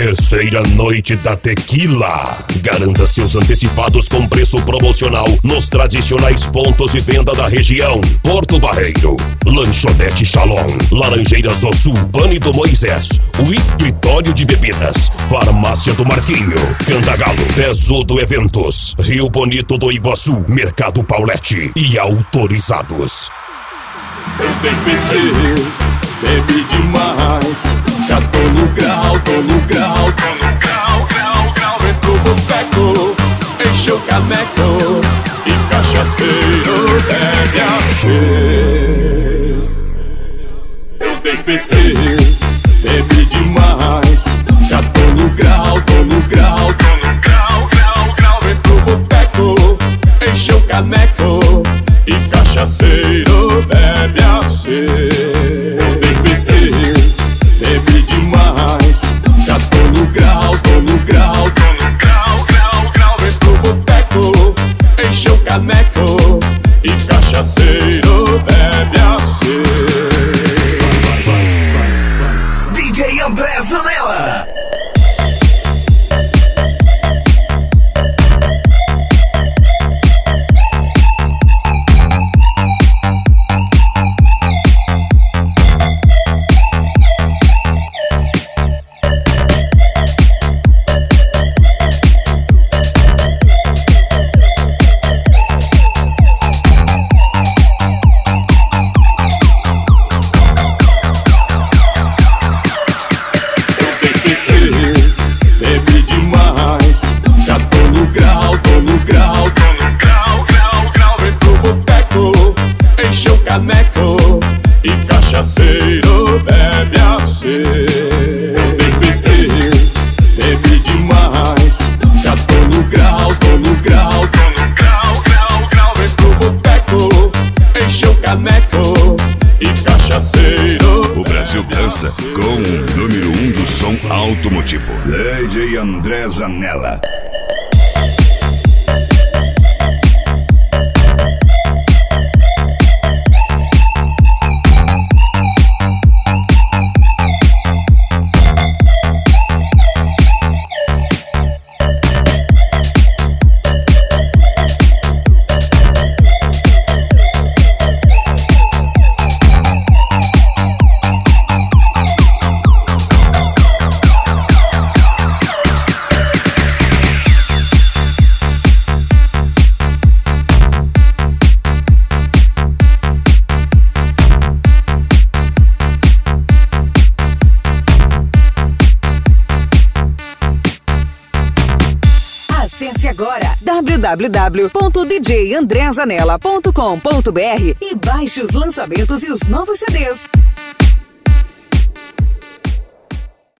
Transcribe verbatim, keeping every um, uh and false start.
Terceira noite da tequila. Garanta seus antecipados com preço promocional nos tradicionais pontos de venda da região. Porto Barreiro, Lanchonete Shalom, Laranjeiras do Sul, Pane do Moisés, o Escritório de Bebidas, Farmácia do Marquinho, Candagalo, Pesudo Eventos, Rio Bonito do Iguaçu, Mercado Paulette e Autorizados. Bebi demais, já tô no grau, tô no grau, tô no grau, grau, grau. Entrou o boteco, encheu o caneco e cachaceiro deve ser. Eu bebi, bebi demais, já tô no grau, tô no grau, tô no grau, grau, grau. Entrou o boteco, encheu o caneco e cachaceiro deve ser. Bebi demais, já tô no grau, tô no grau, tô no grau, grau, grau. Entrou o boteco, encheu o caneco e cachaceiro bebe a ser. D J André Zanella. Caneco e cachaceiro bebe a ser. Bebi, bebi demais, já tô no grau, tô no grau, tô no grau, grau, grau. Entrou o boteco, encheu o caneco e cachaceiro. O Brasil dança com o número um do som automotivo, D J André Zanella. Acesse agora w w w ponto d j andré zanella ponto com ponto b r e baixe os lançamentos e os novos C Ds.